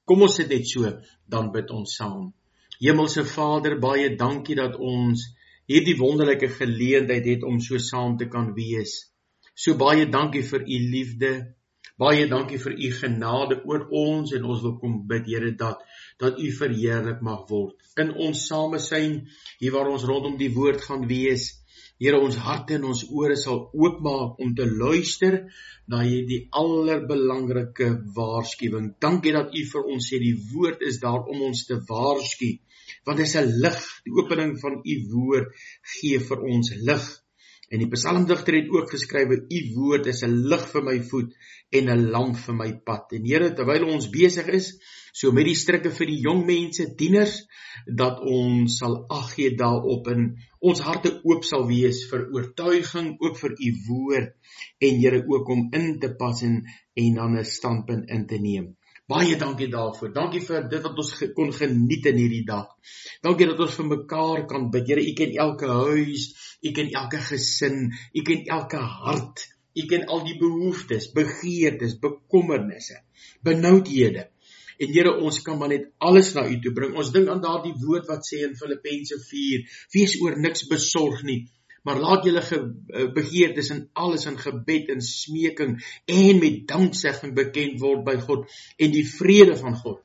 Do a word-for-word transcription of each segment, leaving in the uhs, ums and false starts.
Kom ons sit net so, dan bid ons saam. Hemelse Vader, baie dankie dat ons hierdie wonderlike geleentheid het om so saam te kan wees. So baie dankie vir u liefde, baie dankie vir u genade oor ons, en ons wil kom bid, Here, dat, dat u verheerlik mag word. In ons samesyn, hier waar ons rondom die woord gaan wees, Here, ons harte en ons ore sal oopmaak om te luister na die allerbelangrike waarskuwing. Dankie dat u vir ons sê, die woord is daar om ons te waarsku, want dit is 'n lig, die opening van u woord gee vir ons lig. En die psalmdigter het ook geskryf, u woord is 'n lig vir my voet en 'n lamp vir my pad. En Here, terwyl ons besig is, so met die strikke vir die jong mense, tieners, dat ons sal ag gee daarop en ons harte oop sal wees vir oortuiging, ook vir u woord, en Here ook om in te pas en, en dan 'n standpunt in te neem. Baie dankie daarvoor. Dankie vir dit wat ons ge- kon geniet in hierdie dag. Dankie dat ons vir mekaar kan bid. Here, u ken elke huis, u ken elke gesin, u ken elke hart, u ken al die behoeftes, begeertes, bekommernisse, benoudhede. En Here, ons kan maar net alles na u toe bring. Ons dink aan daardie woord wat sê in Filippense vier, wees oor niks besorg nie, maar laat julle ge, begeertes in alles in gebed en smeking en met danksegging bekend word by God, en die vrede van God,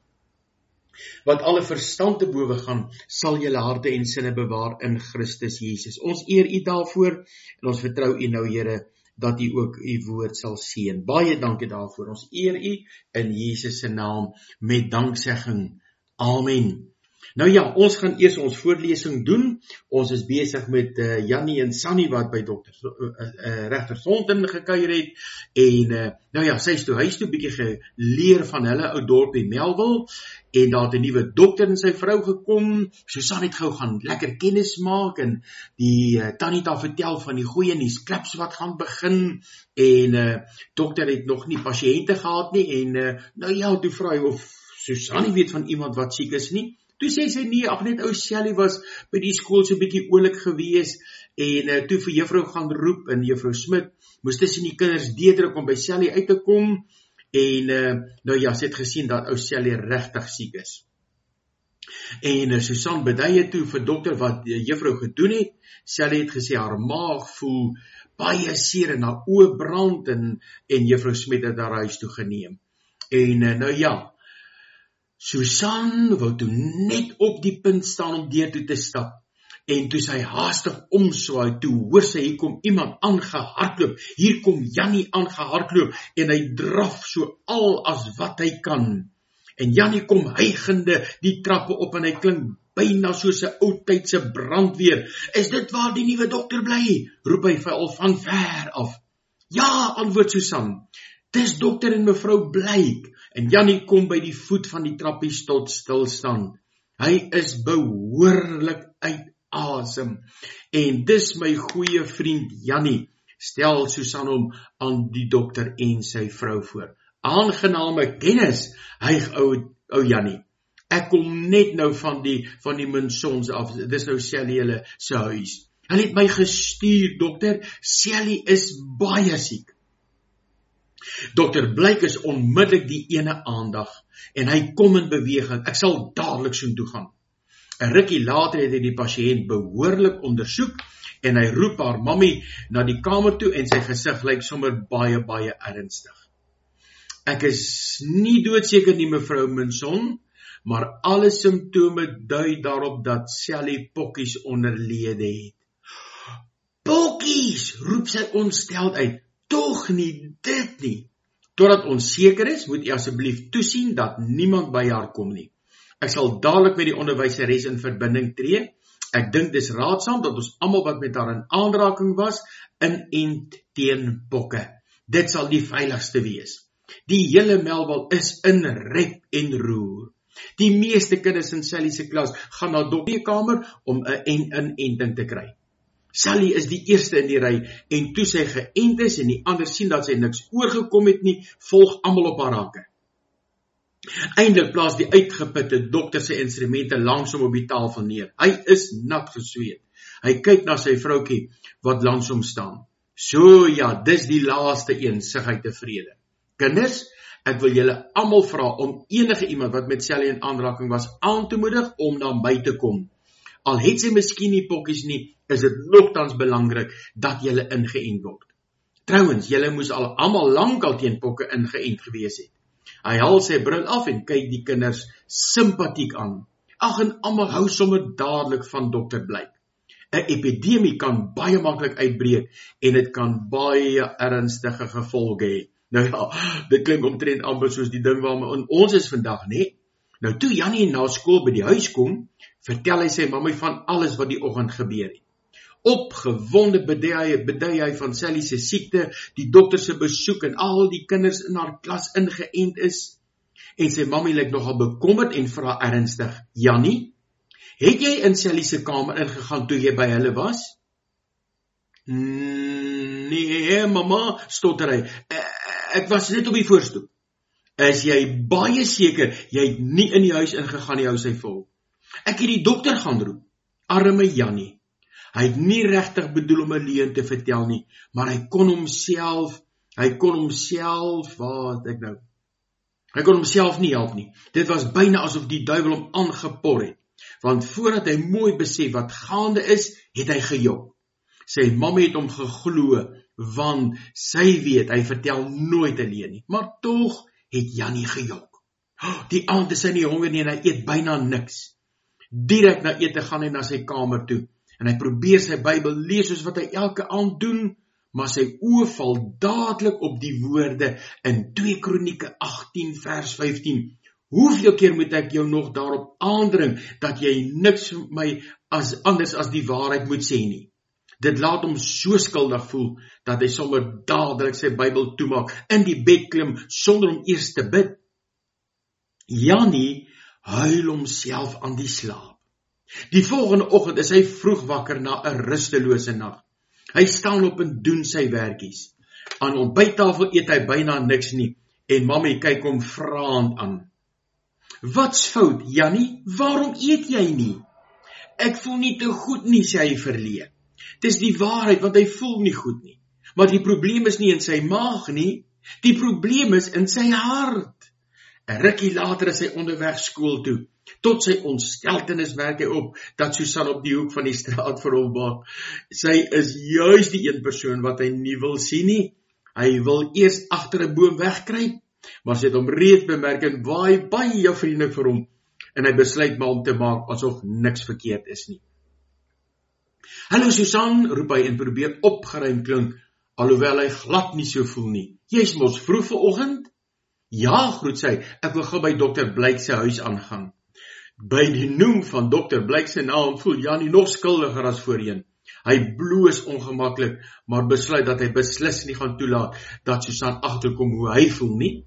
wat alle verstand te bowe gaan, sal julle harte en sinne bewaar in Christus Jesus. Ons eer u daarvoor, en ons vertrou u nou, Here, dat u ook u woord sal seën. Baie dankie daarvoor. Ons eer u in Jesus se naam met danksegging. Amen. Nou ja, ons gaan eers ons voorlesing doen. Ons is besig met uh, Jannie en Sannie wat by dokter uh, uh, regter Sonten gekuier het, en uh, nou ja, sy is toe huis toe bietjie geleer van hulle ou dorpie Melville, en daar het 'n nuwe dokter en sy vrou gekom. Susan het gou gaan lekker kennis maak, en die uh, tannie het haar vertel van die goeie nuus klubs wat gaan begin, en uh, dokter het nog nie pasiënte gehad nie, en uh, nou ja, toe vra hy of Susan nie weet van iemand wat siek is nie. Toe sê sy nee, ag net ou Shelly was by die skool so 'n bietjie oulik gewees, en uh, toe vir juffrou gaan roep, en juffrou Smit moes tussen die kinders deurdruk om by Shelly uit te kom, en uh, nou ja, sy het gesien dat ou Shelly regtig siek is. En uh, Susan beduie toe vir dokter wat uh, juffrou gedoen het. Shelly het gesê haar maag voel baie seer en haar oë brand, en, en juffrou Smit het haar huis toe geneem. En uh, nou ja, Susan wou toe net op die punt staan om deur toe te stap, en toe sy haastig omswaai, toe hoor sy, hier kom iemand aangehardloop, hier kom Jannie aangehardloop, en hy draf so al as wat hy kan. En Jannie kom hygende die trappe op, en hy klink byna soos 'n ou tydse brandweer. Is dit waar die nuwe dokter bly? Roep hy vir al van ver af. Ja, antwoord Susan, dis dokter en mevrou Blyk. En Jannie kom by die voet van die trappies tot stilstand. Hy is behoorlik uit asem. En dis my goeie vriend Jannie, stel Susan hom aan die dokter en sy vrou voor. Aangename kennis, hyg ou, ou Jannie. Ek kom net nou van die, van die Minsons af, dis nou Shelly hulle se huis. Hulle het my gestuur, dokter, Shelly is baie siek. Dokter Blyk is onmiddellik die ene aandag, en hy kom in beweging. Ek sal dadelik so toe gaan. 'n Rukkie later het hy die pasiënt behoorlik ondersoek, en hy roep haar mammie na die kamer toe, en sy gesig lyk sommer baie, baie ernstig. Ek is nie doodseker nie, mevrou Minson, maar alle simptome dui daarop dat Shelly pokkies onderlede het. Pokkies, roep sy ontsteld uit. Tog nie dit nie. Totdat ons seker is, moet u asseblief toesien dat niemand by haar kom nie. Ek sal dadelik met die onderwyseres in verbinding tree. Ek dink dis raadsaam dat ons almal wat met haar in aanraking was, inent teen pokke. Dit sal die veiligste wees. Die hele Melville is in rep en roer. Die meeste kinders in Sally se klas gaan na die kamer om 'n inenting te kry. Sally is die eerste in die ry, en toe sy geënt is en die ander sien dat sy niks oorgekom het nie, volg almal op haar hake. Eindelik plaas die uitgeputte dokter sy instrumente langs hom op die tafel neer. Hy is nat gesweet. Hy kyk na sy vroukie wat langs hom staan. So ja, dis die laaste een, sug hy tevrede. Kinders, Ek wil julle almal vra om enige iemand wat met Sally in aanraking was aan te moedig om na my te kom. Al het sy miskien nie pokkies nie, is dit nogtans belangrik dat julle ingeënt word. Trouwens, julle moes al almal lankal teen pokke ingeënt gewees het. Hy haal sy bril af en kyk die kinders simpatiek aan. Ag, en almal hou sommer dadelik van dokter Blyk. 'n Epidemie kan baie maklik uitbreek en dit kan baie ernstige gevolge hê. Nou ja, dit klink omtrent amper soos die ding waarmee ons is vandag, né? Nou toe Jannie na skool by die huis kom, vertel hy sy mamma van alles wat die oggend gebeur het. Opgewonde bedui hy, bedui hy van Sally se siekte, die dokter se besoek en al die kinders in haar klas ingeënt is. En sy mamma lyk nogal bekommerd en vra ernstig, Jannie, het jy in Sally se kamer ingegaan toe jy by hulle was? Nee, mamma, stotter hy, ek was net op die voorstoep. Is jy baie seker, jy het nie in die huis ingegaan nie, hou sy vol. Ek het die dokter gaan roep, arme Jannie. Hy het nie regtig bedoel om 'n leuen te vertel nie, maar hy kon homself, hy kon homself, wat ek nou, hy kon homself nie help nie. Dit was byna asof die duiwel hom aangepor het, want voordat hy mooi besef wat gaande is, het hy gejok. Sy mamma het hom geglo, want sy weet, hy vertel nooit alleen nie, maar tog het Jannie gejok. Die aand is hy nie honger nie en hy eet byna niks. Direk na ete gaan hy na sy kamer toe, en hy probeer sy Bybel lees soos wat hy elke aand doen, maar sy oë val dadelik op die woorde in twee Kronieke agttien vers vyftien. Hoeveel keer moet ek jou nog daarop aandring, dat jy niks vir my as anders as die waarheid moet sê nie? Dit laat hom so skuldig voel, dat hy sommer dadelik sy Bybel toemaak, in die bed klim, sonder om eers te bid. Jannie huil homself aan die slaap. Die volgende oggend is hy vroeg wakker na 'n rustelose nag. Hy staan op en doen sy werkies. Aan ontbyttafel eet hy byna niks nie, en mammie kyk hom vraend aan. Wat's fout, Jannie? Waarom eet jy nie? Ek voel nie te goed nie, sê hy verleë. Dis die waarheid, want hy voel nie goed nie. Maar die probleem is nie in sy maag nie, die probleem is in sy hart. 'n Rukkie later is hy onderweg skool toe. Tot sy ontsteltenis merk hy op, dat Susan op die hoek van die straat vir hom wag. Sy is juis die een persoon wat hy nie wil sien nie. Hy wil eers agter 'n boom wegkruip, maar sy het hom reeds bemerk en waai baie vriendelik vir hom, en hy besluit maar om te maak asof niks verkeerd is nie. Hallo Susan, roep hy en probeer opgeruim klink, alhoewel hy glad nie so voel nie. Jy's mos vroeg vanoggend? Ja, groet sy, ek wil gou by dokter Blyk se huis aangaan. By die noem van dokter Blyk se naam voel Jannie nog skuldiger as voorheen. Hy bloos ongemaklik, maar besluit dat hy beslis nie gaan toelaat dat Susan agterkom hoe hy voel nie.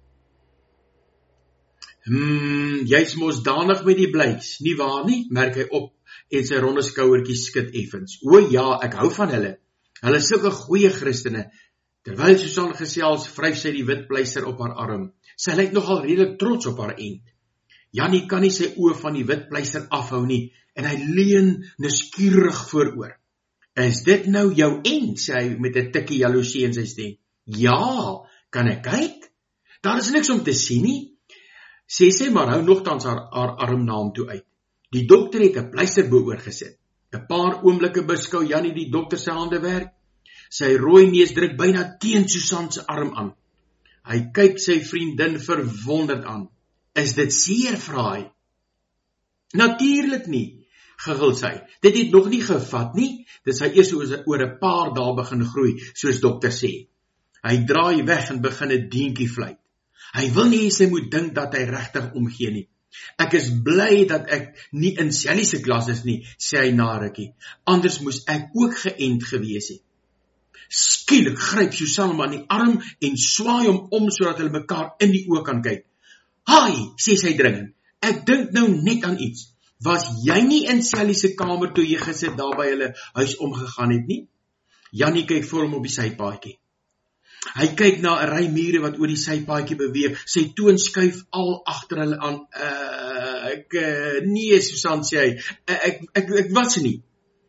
Hmm, jy's mos danig met die Blyks, nie waar nie, merk hy op en sy ronde skouertjies skud effens. O ja, ek hou van hulle. Hulle is sulke goeie Christene. Terwyl Susan gesels, vryf sy die wit pleister op haar arm. Sy lyk nogal redelik trots op haar end. Jannie kan nie sy oë van die wit pleister afhou nie, en hy leun nuuskierig vooroor. Is dit nou jou end, sê hy met 'n tikkie jaloesie in sy stem. Ja, kan ek kyk? Daar is niks om te sien nie, sê sy, maar hou nogtans haar, haar arm na hom toe uit. Die dokter het 'n pleister bo-oor gesit. 'n Paar oomblikke beskou Jannie die dokter se hande werk. Sy rooi neus druk byna teen Susan se arm aan. Hy kyk sy vriendin verwonderd aan. Is dit seer, vra hy? Natuurlik nie, gegil sy. Dit het nog nie gevat nie, dit sal eers oor 'n paar dae begin groei, soos dokter sê. Hy draai weg en begin 'n deentjie fluit. Hy wil nie sy moet dink dat hy regtig omgee nie. Ek is bly dat ek nie in Sally se klas is nie, sê hy na rukkie. Anders moes ek ook geënt gewees het. Skielik gryp Susan hom aan die arm en swaai hom om sodat hulle mekaar in die oë kan kyk. Haai, sê sy dringend. Ek dink nou net aan iets. Was jy nie in Sally se kamer toe jy gesit daar by hulle huis omgegaan het nie? Jannie kyk voor hom op die sypaadjie. Hy kyk na 'n ry mure wat oor die sypaadjie beweeg. Sy toon skuif al agter hulle aan. Uh, ek uh, nee, Susan sê hy. Uh, ek ek ek was nie.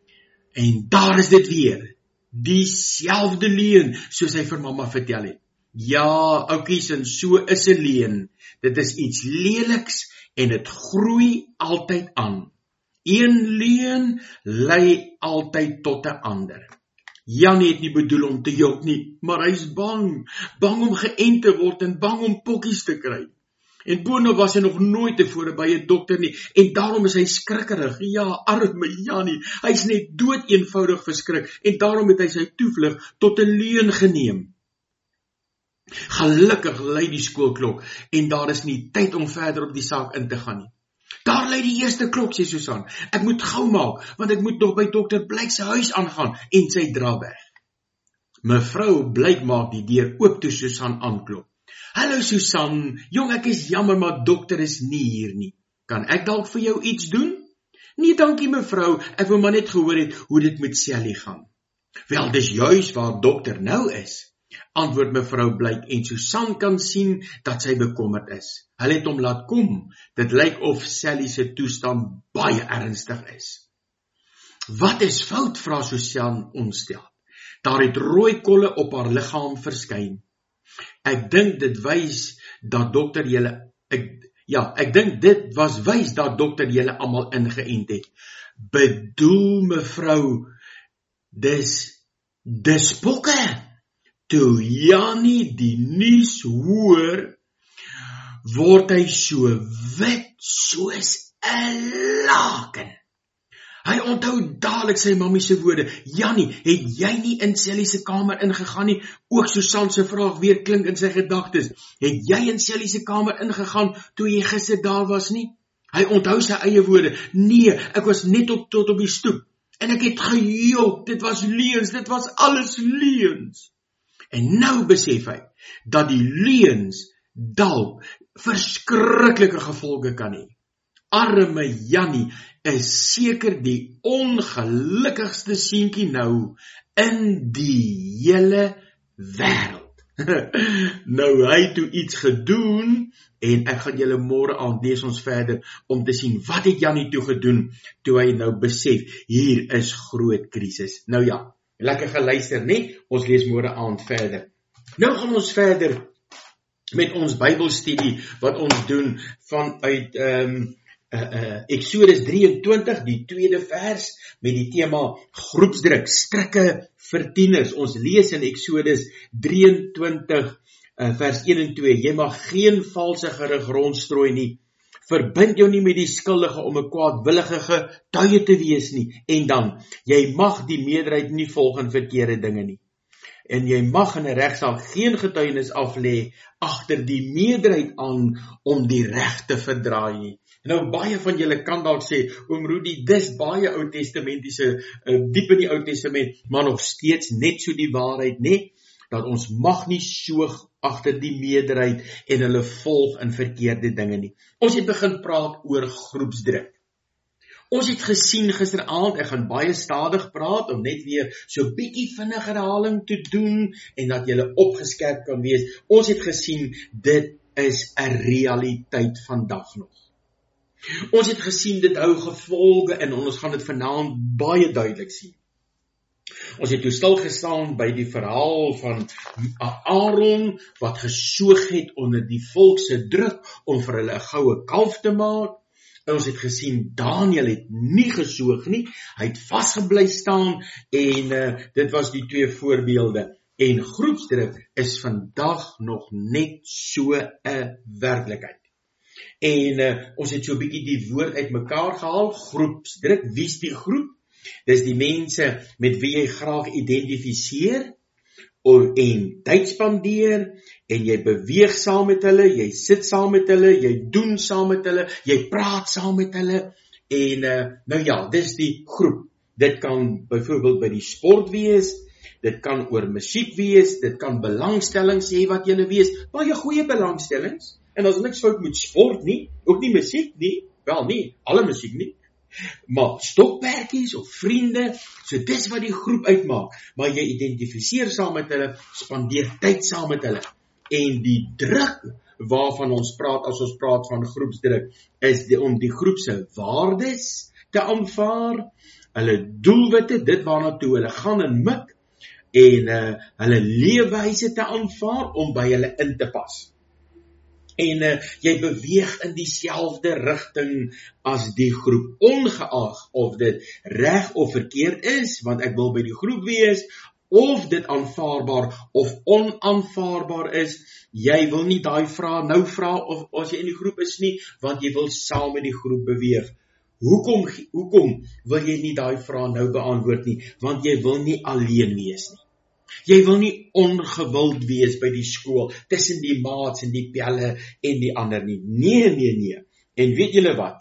En daar is dit weer. Dieselfde leuen soos hy vir mamma vertel het. Ja, oukies, en so is 'n leuen. Dit is iets leliks en dit groei altyd aan. Een leuen lei altyd tot 'n ander. Janie het nie bedoel om te jok nie, maar hy is bang. Bang om geënt te word en bang om pokkies te kry. En boonop was hy nog nooit tevore by 'n dokter nie, en daarom is hy skrikkerig. Ja, arme Janie, hy is net dood eenvoudig verskrik, en daarom het hy sy toevlug tot 'n leuen geneem. Gelukkig lui die skoolklok, en daar is nie tyd om verder op die saak in te gaan nie. Daar lui die eerste klok, sê Susan. Ek moet gou maak, want ek moet nog by dokter Blyk se huis aangaan, en sy dra weg. Mevrou Blyk maak die deur oop toe Susan aanklop. Hallo Susan, jong, ek is jammer, maar dokter is nie hier nie. Kan ek dalk vir jou iets doen? Nee, dankie mevrou, ek wil maar net gehoor het hoe dit met Sally gaan. Wel, dis juis waar dokter nou is, antwoord mevrou Blyk, en Susan kan sien dat sy bekommerd is. Hulle het hom laat kom, dit lyk of Sally se toestand baie ernstig is. Wat is fout, vra Susan ontstel. Daar het rooi kolle op haar liggaam verskyn. Ek dink dit wys dat dokter julle, ek, ja, ek dink dit was wys dat dokter julle almal ingeënt het. Bedoel mevrou, dis, dis pokke. Toe Janie die nuus hoor, word hy so wit soos 'n laken. Hy onthou dadelik sy mammie se woorde. Janie, het jy nie in Sally se kamer ingegaan nie? Ook Susan se vraag weer klink in sy gedagtes. Het jy in Sally se kamer ingegaan toe jy gister daar was nie? Hy onthou sy eie woorde. Nee, ek was net op tot op die stoep. En ek het gejok, dit was leuns, dit was alles leuns. En nou besef hy, dat die leuns dalk verskriklike gevolge kan hê. Arme Janie is seker die ongelukkigste seentjie nou in die hele wêreld. Nou hy het toe iets gedoen, en ek gaan julle môre aand lees ons verder, om te sien wat het Janie toe gedoen, toe hy nou besef, hier is groot krisis. Nou ja, lekker geluister, nee? Ons lees môre aand verder. Nou gaan ons verder met ons Bybelstudie, wat ons doen vanuit um, uh, uh, Eksodus drieëntwintig, die tweede vers, met die tema groepsdruk, strikke vir tieners. Ons lees in Eksodus drieëntwintig, uh, vers een en twee, jy mag geen valse gerig rondstrooi nie, verbind jou nie met die skuldige om 'n kwaadwillige getuie te wees nie, en dan, jy mag die meerderheid nie volg in verkeerde dinge nie. En jy mag in 'n regsaal geen getuienis aflê agter die meerderheid aan om die reg te verdraai nie. Nou baie van julle kan dalk sê, oom Rudy, dis baie Ou Testamentiese, uh, diep in die Ou Testament, maar nog steeds net so die waarheid, nee, dat ons mag nie so agter die meerderheid en hulle volg in verkeerde dinge nie. Ons het begin praat oor groepsdruk. Ons het gesien gisteraand, ek gaan baie stadig praat, om net weer so bietjie vinnig herhaling te doen, en dat julle opgeskerp kan wees. Ons het gesien, dit is 'n realiteit vandag nog. Ons het gesien, dit hou gevolge, en ons gaan dit vanaand baie duidelik sien. Ons het toe stilgestaan by die verhaal van Aaron, wat gesoog het onder die volk se druk, om vir hulle 'n goue kalf te maak. En ons het gesien, Daniel het nie gesoog nie, hy het vasgebly staan, en uh, dit was die twee voorbeelde. En groepsdruk is vandag nog net so 'n werklikheid. En uh, ons het so 'n bietjie die woord uit mekaar gehaal, groepsdruk, wie's die groep? Dis die mense met wie jy graag identifiseer, en tyd spandeer, en jy beweeg saam met hulle, jy sit saam met hulle, jy doen saam met hulle, jy praat saam met hulle, en uh, nou ja, dis die groep. Dit kan byvoorbeeld by die sport wees, dit kan oor musiek wees, dit kan belangstellings hê wat julle wees, baie goeie belangstellings, en as niks fout met sport nie, ook nie musiek nie, wel nie, alle musiek nie, maar stokpertjies of vriende, so dis wat die groep uitmaak, maar jy identifiseer saam met hulle, spandeer tyd saam met hulle, en die druk waarvan ons praat, as ons praat van groepsdruk, is die, om die groep se waardes te aanvaar, hulle doelwitte, dit waarna toe hulle gaan en mik, en uh, hulle leefwyse te aanvaar om by hulle in te pas. En uh, jy beweeg in dieselfde rigting as die groep, ongeag of dit reg of verkeerd is, want ek wil by die groep wees, of dit aanvaarbaar of onaanvaarbaar is. Jy wil nie daai vraag nou vra of as jy in die groep is nie, want jy wil saam met die groep beweeg. Hoekom, hoekom wil jy nie daai vraag nou beantwoord nie? Want jy wil nie alleen wees nie. Jy wil nie ongewild wees by die skool, tussen die maats en die pelle en die ander nie. Nee, nee, nee. En weet julle wat?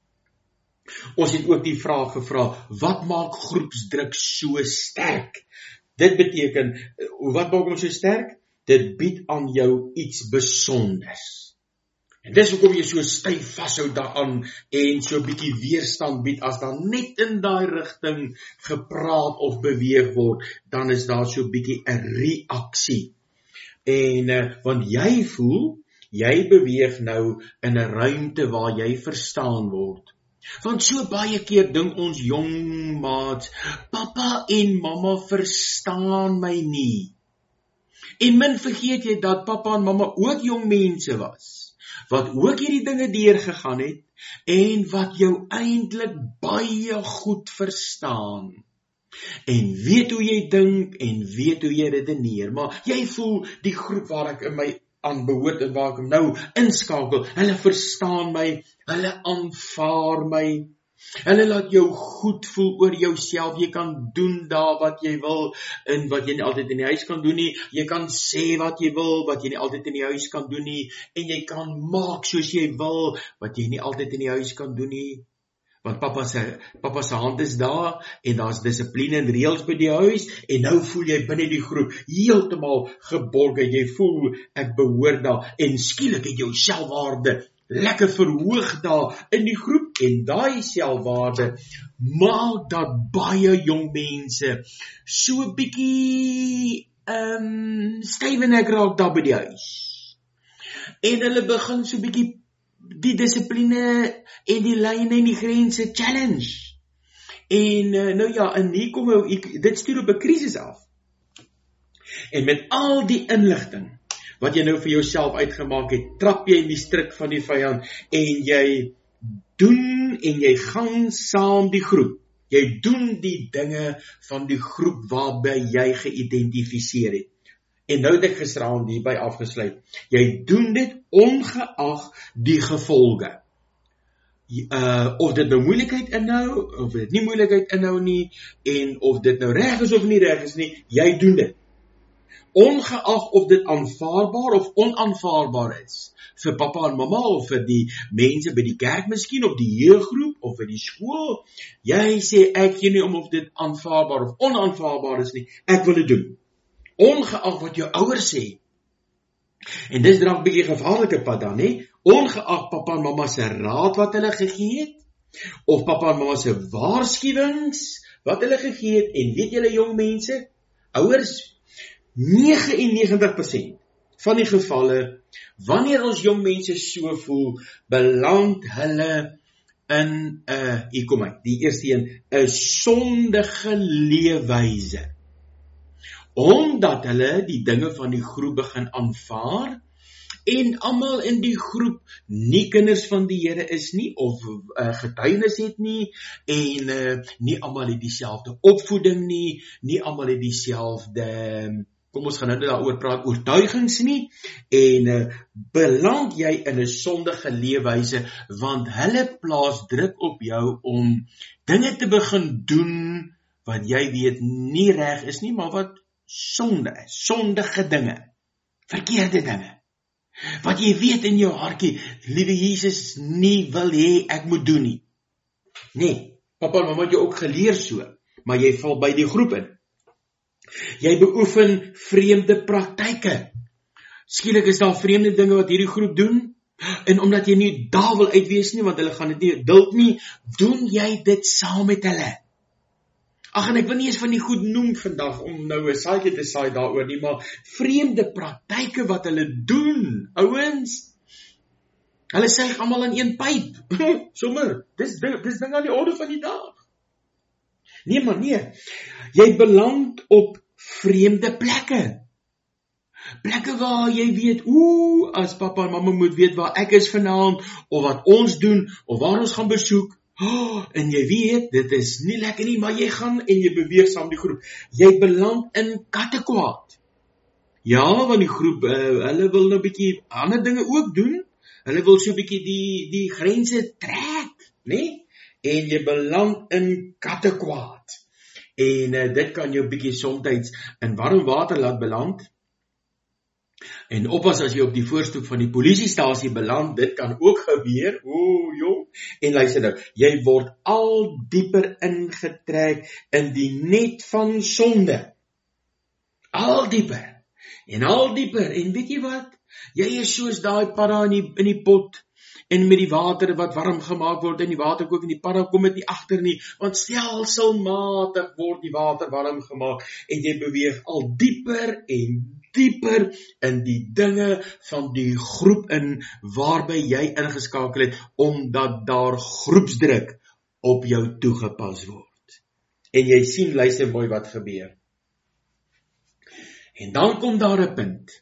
Ons het ook die vraag gevra, wat maak groepsdruk so sterk? Dit beteken, wat maak ons so sterk? Dit bied aan jou iets besonders. En dis hoekom jy so styf vashou daaraan en so 'n bietjie weerstand bied, as dan net in daai rigting gepraat of beweeg word, dan is daar so 'n bietjie 'n reaksie. En, uh, want jy voel, jy beweeg nou in 'n ruimte waar jy verstaan word. Want so baie keer dink ons jong maats, papa en mamma verstaan my nie. En min vergeet jy dat papa en mamma ook jong mense was, wat ook hierdie dinge deurgegaan het, en wat jou eintlik baie goed verstaan. En weet hoe jy dink, en weet hoe jy redeneer, maar jy voel die groep waar ek in my aan behoort en waar ek nou inskakel, hulle verstaan my, hulle aanvaar my, hulle laat jou goed voel oor jouself, jy kan doen daar wat jy wil, en wat jy nie altyd in die huis kan doen nie, jy kan sê wat jy wil, wat jy nie altyd in die huis kan doen nie, en jy kan maak soos jy wil, wat jy nie altyd in die huis kan doen nie, want papa se, papa se hand is daar, en daar's dissipline en reëls by die huis, en nou voel jy binne die groep heeltemal geborge, jy voel ek behoort daar, en skielik het jou selfwaarde lekker verhoog daar in die groep, en daai selfwaarde maak dat baie jong mense so bietjie um, styf en ek raak daar by die huis. En hulle begin so bietjie die dissipline en die lyne en die grense challenge. En uh, nou ja, en hier kom nou, dit stuur op 'n krisis af. En met al die inligting wat jy nou vir jouself uitgemaak het, trap jy in die strik van die vyand, en jy doen en jy gaan saam die groep. Jy doen die dinge van die groep waarby jy geïdentifiseer het. En nou het ek gisteraan hierby afgesluit. Jy doen dit ongeag die gevolge. Uh, of dit nou moeilikheid inhou, of dit nie moeilikheid inhou nie, en of dit nou reg is of nie reg is nie, jy doen dit. Ongeag of dit aanvaarbaar of onaanvaarbaar is, vir papa en mamma, of vir die mense by die kerk miskien, of die jeuggroep, of vir die skool, jy sê, ek gee nie om of dit aanvaarbaar of onaanvaarbaar is nie, ek wil dit doen. Ongeag wat jou ouers sê. En dis dalk 'n bietjie gevaarlike pad dan, hè? Ongeag papa en mamma se raad wat hulle gegee het, of papa en mamma se waarskuwings wat hulle gegee het, en weet julle jong mense, ouers, negenennegentig persent van die gevalle, wanneer ons jong mense so voel, beland hulle in 'n, uh, hier kom hy, die eerste een, 'n sondige leefwyse. Omdat hulle die dinge van die groep begin aanvaar, en almal in die groep nie kinders van die Here is nie, of uh, getuienis het nie, en uh, nie almal het dieselfde opvoeding nie, nie almal het dieselfde, kom ons gaan nou daaroor praat, oortuigings nie, en uh, beland jy in 'n sondige leefwyse, want hulle plaas druk op jou om dinge te begin doen, wat jy weet nie reg is nie, maar wat sonde is, sondige dinge, verkeerde dinge, wat jy weet in jou hartjie, liewe Jesus nie wil hê ek moet doen nie. Nee, papa en mamma het jou ook geleer so, maar jy val by die groep in. Jy beoefen vreemde praktyke. Skielik is daar vreemde dinge wat hierdie groep doen, en omdat jy nie daar wil uitwees nie, want hulle gaan dit nie duld nie, doen jy dit saam met hulle. Ag, en ek wil nie eens van die goed noem vandag, om nou 'n saadjie te saai daaroor nie, maar vreemde praktyke wat hulle doen, ouens, hulle suig almal in een pyp, sommer, dis, dis ding aan die orde van die dag. Nee, maar nee, jy beland op vreemde plekke. Plekke waar jy weet, oeh, as papa en mamma moet weet waar ek is vanaand, of wat ons doen, of waar ons gaan besoek, oh, en jy weet, dit is nie lekker nie, maar jy gaan en jy beweeg saam die groep. Jy beland in kattekwaad. Ja, want die groep, uh, hulle wil nou bietjie ander dinge ook doen. Hulle wil so bietjie die, die grense trek, nee? En jy beland in kattekwaad. En uh, dit kan jou bietjie somtyds in warm water laat beland. En oppas as jy op die voorstoep van die polisiestasie beland, dit kan ook gebeur, oeh jong, en luister nou, jy word al dieper ingetrek in die net van sonde. Al dieper, en al dieper, en weet jy wat, jy is soos daai padda in die, in die pot, en met die water wat warm gemaak word, en die water kook, en die padda kom het nie agter nie, want stelselmatig word die water warm gemaak, en jy beweeg al dieper en dieper in die dinge van die groep in, waarby jy ingeskakel het, omdat daar groepsdruk op jou toegepas word. En jy sien, luister mooi wat gebeur. En dan kom daar 'n punt,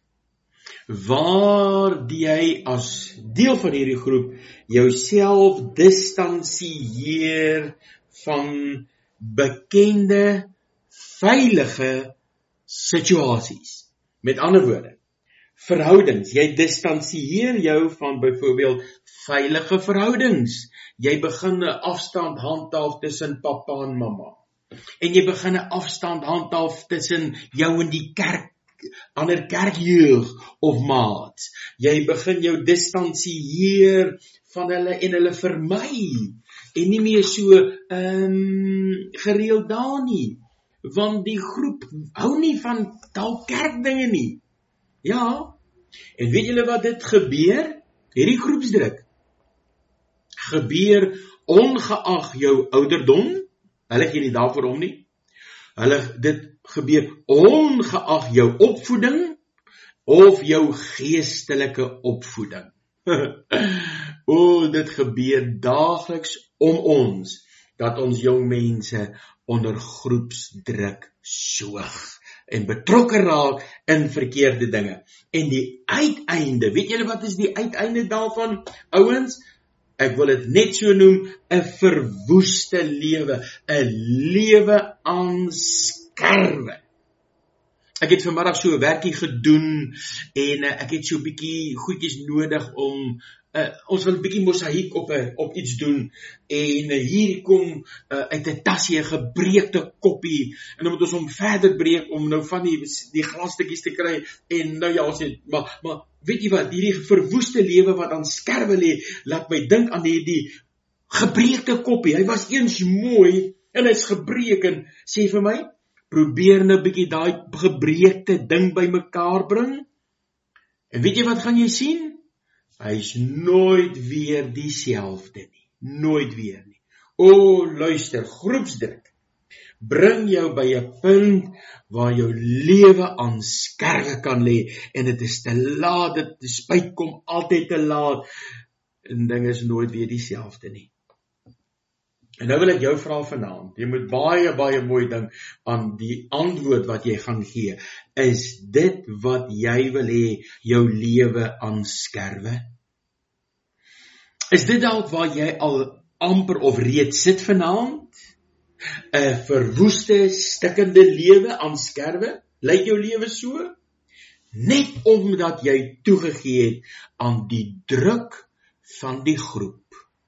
waar jy as deel van hierdie groep, jouself distansieer van bekende, veilige situasies. Met ander woorde, verhoudings, jy distansieer jou van byvoorbeeld veilige verhoudings. Jy begin 'n afstand handhaaf tussen papa en mamma. En jy begin 'n afstand handhaaf tussen jou en die kerk, ander kerkjeug of maats. Jy begin jou distansieer van hulle en hulle vermy. En nie meer so um, gereeld daar nie. Want die groep hou nie van dalk kerkdinge nie. Ja, en weet julle wat dit gebeur? Hierdie groepsdruk gebeur ongeag jou ouderdom, hulle gee nie daarvoor om nie, hulle, dit gebeur ongeag jou opvoeding, of jou geestelike opvoeding. O, dit gebeur daagliks om ons, dat ons jong mense onder groepsdruk soog en betrokke raak in verkeerde dinge. En die uiteinde, weet julle wat is die uiteinde daarvan, ouens? Ek wil dit net so noem, 'n verwoeste lewe, 'n lewe aan skerwe. Ek het vanmiddag so 'n werkie gedoen en uh, ek het so 'n bietjie goedjies nodig om Uh, ons wil 'n bietjie mosaïek op, uh, op iets doen, en uh, hier kom uh, uit 'n tassie 'n gebreekte koppie, en dan moet ons hom verder breek, om nou van die, die glasstukkies te kry, en nou ja, ons het, maar, maar weet jy wat, hierdie verwoeste lewe wat aan skerwe lê, laat my dink aan die, die gebreekte koppie. Hy was eens mooi, en hy's gebreek, en sê vir my, probeer nou bietjie daai gebreekte ding by mekaar bring, en weet jy wat gaan jy sien? Hy is nooit weer dieselfde nie. Nooit weer nie. O, luister, groepsdruk bring jou by 'n punt waar jou lewe aan skerwe kan lê, en dit is te laat, dit spyt kom altyd te laat, en dinge is nooit weer dieselfde nie. En nou wil ek jou vra vanaand, jy moet baie, baie mooi dink aan die antwoord wat jy gaan gee. Is dit wat jy wil hê, jou lewe aan skerwe? Is dit dalk waar jy al amper of reeds sit vanaand? 'n verwoeste, stikkende lewe aan skerwe? Lyk jou lewe so? Net omdat jy toegegee het aan die druk van die groep.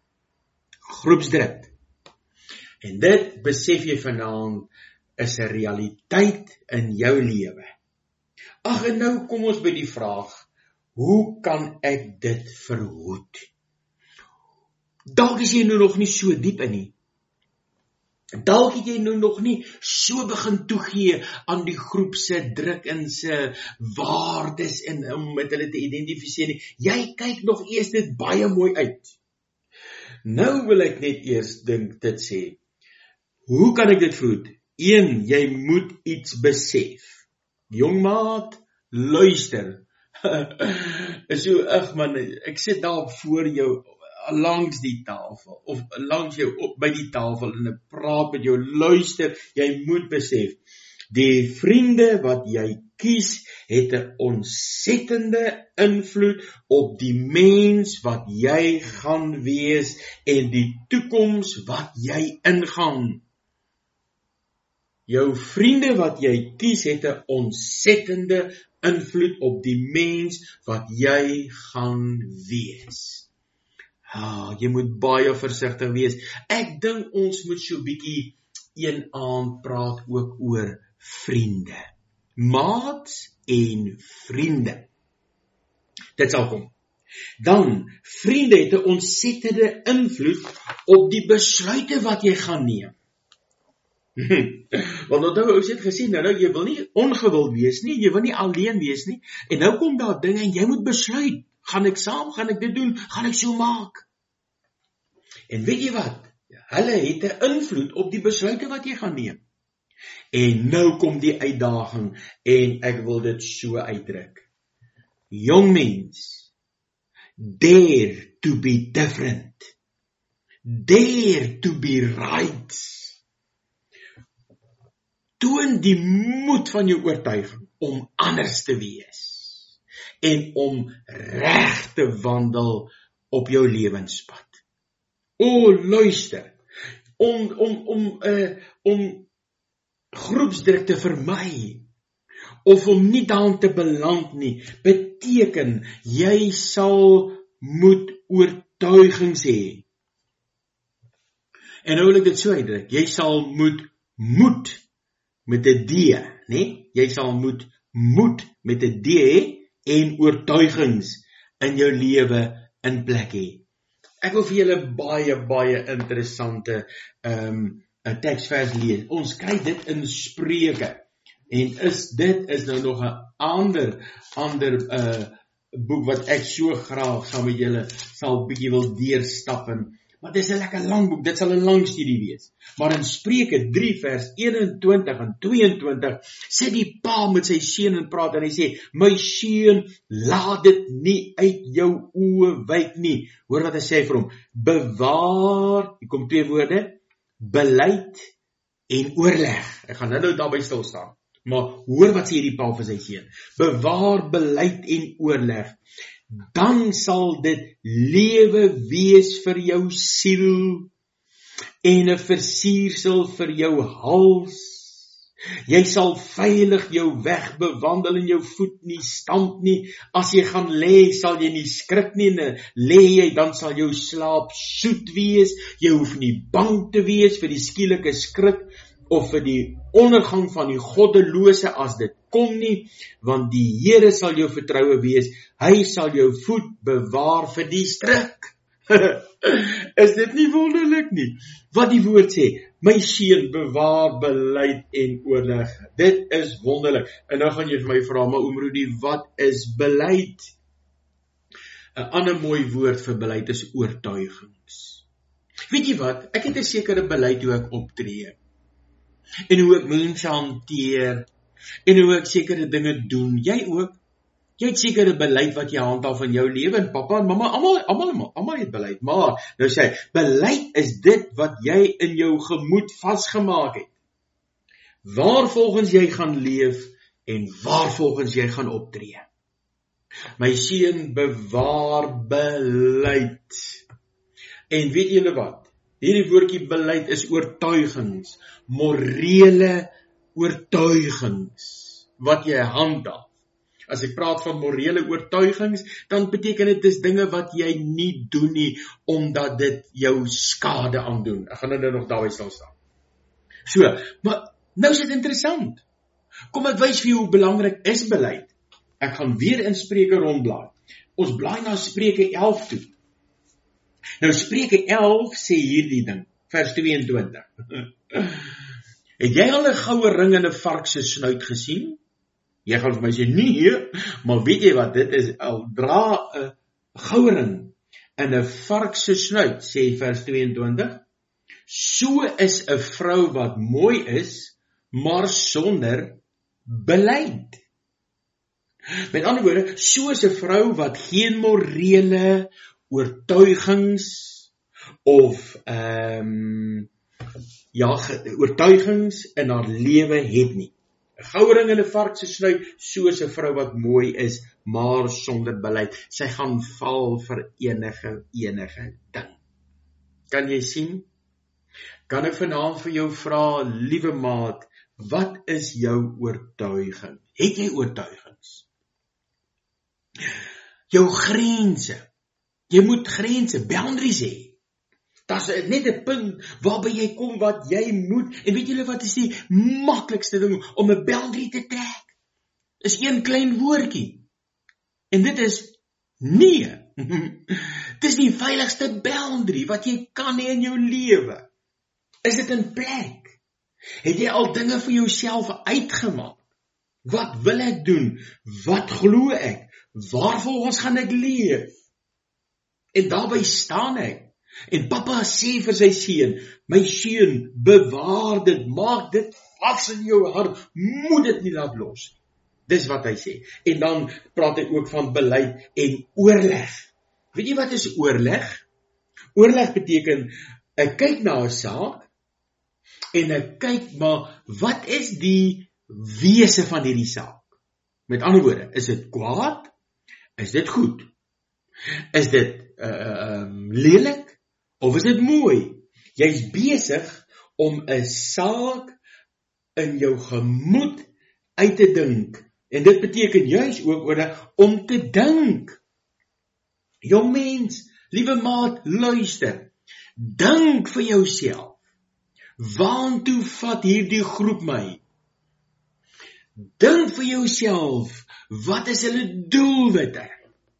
Groepsdruk. En dit, besef jy vanaand, is 'n realiteit in jou lewe. Ag, en nou kom ons by die vraag, hoe kan ek dit verhoed? Dalk is jy nou nog nie so diep in nie. Dalk het jy nou nog nie so begin toegee aan die groep se druk en se waardes en om met hulle te identifiseer nie. Jy kyk nog eers dit baie mooi uit. Nou wil ek net eers dink dit sê, hoe kan ek dit verhoed? Een, jy moet iets besef. Jongmaat, luister. So, ag man, ek sit daar voor jou, langs die tafel, of langs jou op by die tafel, en ek praat met jou, luister, jy moet besef, Die vriende wat jy kies, het 'n ontsettende invloed op die mens wat jy gaan wees en die toekoms wat jy ingaan. Jou vriende wat jy kies, het 'n ontsettende invloed op die mens wat jy gaan wees. Ah, jy moet baie versigtig wees. Ek dink ons moet so bietjie een aand praat ook oor vriende. Maats en vriende. Dit sal kom. Dan, vriende het 'n ontsettende invloed op die besluite wat jy gaan neem. Want onthou, ons het gesien, nou, nou jy wil nie ongewild wees nie, jy wil nie alleen wees nie, en nou kom daar dinge en jy moet besluit, gaan ek saam, gaan ek dit doen, gaan ek so maak. En weet jy wat? Hulle het 'n invloed op die besluite wat jy gaan neem. En nou kom die uitdaging, en ek wil dit so uitdruk. Jong mens, dare to be different. Dare to be right. Toon die moed van jou oortuiging om anders te wees en om reg te wandel op jou lewenspad. O, luister, om om om uh, om groepsdruk te vermy of om nie daarin te beland nie, beteken jy sal moet oortuigings hê. En nou wil ek dit so uitdruk, jy sal moet moed met 'n D, nee, jy sal moet moed met 'n D en oortuigings in jou lewe in plek hê. Ek wil vir julle baie baie interessante um, 'n teksvers lees. Ons kry dit in Spreuke. En is dit is nou nog 'n ander ander uh, boek wat ek so graag saam met julle sal bietjie wil deurstap in. Maar dit is 'n lekker lang boek, dit sal 'n lang studie wees. Maar in Spreuke drie vers eenentwintig en tweeëntwintig sê die pa met sy seun en praat en hy sê, my seun, laat dit nie uit jou oë wyk nie. Hoor wat hy sê vir hom, bewaar, hier kom twee woorde, beleid en oorleg. Ek gaan nou nou daarby stil staan. Maar hoor wat sê hierdie pa vir sy seun. Bewaar, beleid en oorleg. Dan sal dit lewe wees vir jou siel en 'n versiersel vir jou hals. Jy sal veilig jou weg bewandel en jou voet nie stamp nie. As jy gaan lê, sal jy nie skrik nie. Lê jy, dan sal jou slaap soet wees. Jy hoef nie bang te wees vir die skielike skrik of vir die ondergang van die goddelose as dit kom nie, want die Here sal jou vertroue wees, hy sal jou voet bewaar vir die struik. Is dit nie wonderlik nie? Wat die woord sê, my seun, bewaar, beleid en oorleg. Dit is wonderlik. En nou gaan jy vir my vra, maar oom Rudy, wat is beleid? 'n Ander mooi woord vir beleid is oortuigings. Weet jy wat? Ek het 'n sekere beleid hoe ek optree. En hoe ek mense hanteer, en hoe ek sekere dinge doen, jy ook, jy het sekere beleid wat jy handhaaf in jou lewe, en papa en mamma, almal, almal, almal het beleid, maar, nou sê hy, beleid is dit wat jy in jou gemoed vasgemaak het, waar volgens jy gaan leef, en waar volgens jy gaan optree. My seun, bewaar beleid, en weet julle wat, hierdie woordjie beleid is oortuigings, morele oortuigings, wat jy handhaaf. As ek praat van morele oortuigings, dan beteken dit is dinge wat jy nie doen nie, omdat dit jou skade aandoen. Ek gaan nou nog daarby sal staan. So, maar nou is dit interessant. Kom ek wys vir jou hoe belangrik is beleid. Ek gaan weer in Spreuke rondblaai. Ons blaai na Spreuke elf toe. Nou Spreuke elf sê hierdie ding, vers tweeëntwintig. Het jy al 'n goue ring in 'n vark se snuit gesien? Jy gaan vir my sê, nee, maar weet jy wat, dit is, al dra 'n goue ring in 'n vark se snuit, sê vers tweeëntwintig, so is 'n vrou wat mooi is, maar sonder beleid. Met ander woorde, so is 'n vrou wat geen morele oortuigings of ehm um, ja, oortuigings in haar lewe het nie. 'n gouring in 'n vark se snuit, soos 'n vrou wat mooi is, maar sonder beleid. Sy gaan val vir enige, enige ding. Kan jy sien? Kan ek vanaand vir jou vra, liewe maat, wat is jou oortuiging? Het jy oortuigings? Jou grense. Jy moet grense, boundaries hê. Dat is net 'n punt waarby jy kom wat jy moet. En weet julle wat is die maklikste ding om 'n boundary te trek? Is een klein woordjie. En dit is nee. Dit is die veiligste boundary wat jy kan hê in jou lewe. Is dit in plek? Het jy al dinge vir jouself uitgemaak? Wat wil ek doen? Wat glo ek? Waarvolgens gaan ek leef? En daarby staan ek. En papa sê vir sy seun, my seun, bewaar dit, maak dit vas in jou hart, moet dit nie laat los. Dis wat hy sê. En dan praat hy ook van beleid en oorleg. Weet jy wat is oorleg? Oorleg beteken, ek kyk na 'n saak, en ek kyk maar, wat is die wese van hierdie saak? Met ander woorde, is dit kwaad? Is dit goed? Is dit uh, um, lelik? Of is dit mooi? Jy's besig om 'n saak in jou gemoed uit te dink. En dit beteken juis ook oor om te dink. Jong mens, liewe maat, luister. Dink vir jouself. Waantoe vat hierdie groep my? Dink vir jouself, wat is hulle doelwitte?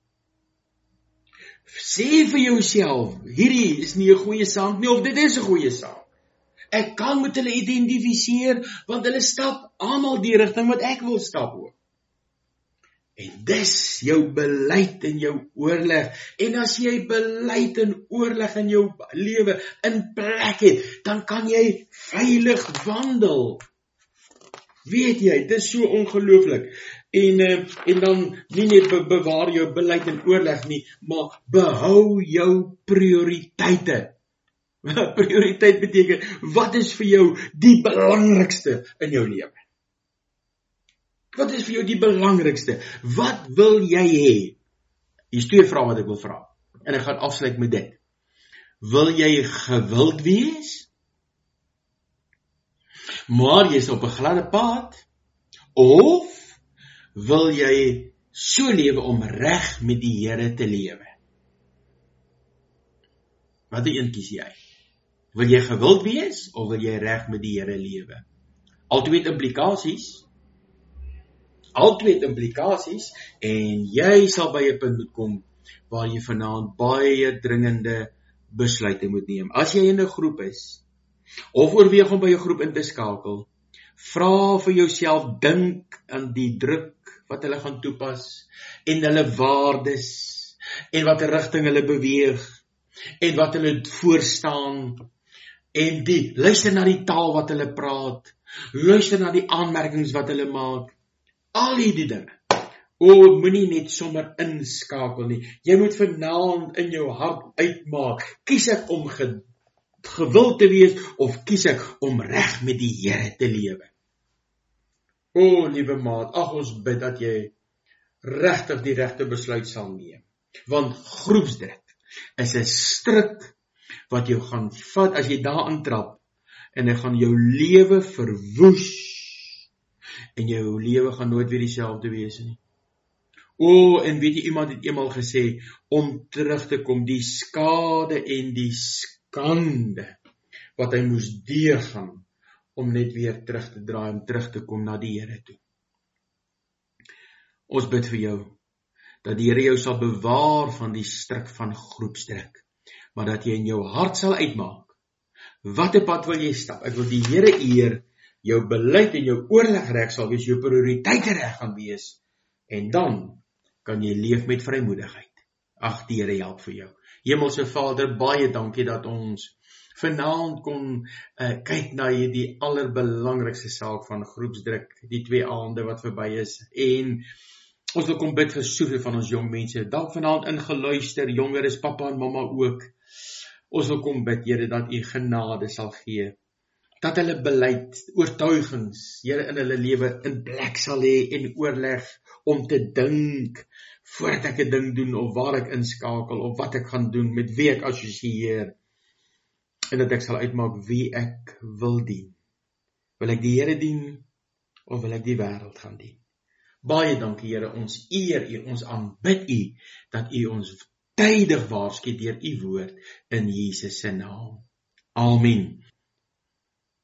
Sê vir jouself, hierdie is nie 'n goeie saak nie, of dit is 'n goeie saak. Ek kan met hulle identifiseer, want hulle stap almal die rigting wat ek wil stap ook. En dis jou beleid en jou oorleg. En as jy beleid en oorleg in jou lewe in plek het, dan kan jy veilig wandel. Weet jy, dis so ongelooflik. En, uh, en dan nie net be bewaar jou beleid en oorleg nie, maar behou jou prioriteite. Prioriteit beteken, wat is vir jou die belangrikste in jou lewe? Wat is vir jou die belangrikste? Wat wil jy hê? Hier is twee vrae wat ek wil vra. En ek gaan afsluit met dit. Wil jy gewild wees? Maar jy is op 'n gladde pad? Of wil jy so lewe om reg met die Here te lewe? Watter een kies jy? Wil jy gewild wees, of wil jy reg met die Here lewe? Altwee het implikasies. Altwee het implikasies, en jy sal by 'n punt moet kom, waar jy vanaand baie dringende besluite moet neem. As jy in 'n groep is, of oorweeg om by 'n groep in te skakel, vra vir jouself, dink aan die druk wat hulle gaan toepas, en hulle waardes, en watter rigting hulle beweeg, en wat hulle voorstaan, en die, luister na die taal wat hulle praat, luister na die aanmerkings wat hulle maak, al hierdie dinge. O, moenie net sommer inskakel nie. Jy moet vanaand in jou hart uitmaak, kies ek om ge, gewild te wees, of kies ek om reg met die Here te lewe? O, liewe maat, ag ons bid dat jy regtig die regte besluit sal neem. Want groepsdruk is 'n struik wat jou gaan vat as jy daarin trap, en dit gaan jou lewe verwoes, en jou lewe gaan nooit weer dieselfde wees nie. O, en weet jy, iemand het eenmaal gesê, om terug te kom, die skade en die skande, wat hy moes deurgaan, om net weer terug te draai, om terug te kom na die Here toe. Ons bid vir jou, dat die Here jou sal bewaar van die struik van groepsdruk, maar dat jy in jou hart sal uitmaak, watter pad wil jy stap? Ek wil die Here eer, jou beleid en jou oorleg reg sal wees, jou prioriteite reg gaan wees, en dan kan jy leef met vrymoedigheid. Ag, die Here help vir jou. Hemelse Vader, baie dankie dat ons vanaand kon uh, kyk na die allerbelangrikste saak van groepsdruk, die twee aande wat verby is, en ons wil kom bid vir soveel van ons jong mense, dalk vanaand ingeluister, jonger is papa en mama ook. Ons wil kom bid, Here, dat U genade sal gee, dat hulle beleid, oortuigings, Here, in hulle lewe in plek sal hê en oorleg om te dink voordat ek 'n ding doen of waar ek inskakel of wat ek gaan doen, met wie ek assosieer, en dat ek sal uitmaak wie ek wil dien. Wil ek die Here dien of wil ek die wêreld gaan dien? Baie dankie, Here, ons eer U, ons aanbid U, dat U ons tydig waarsku deur U woord in Jesus se naam. Amen.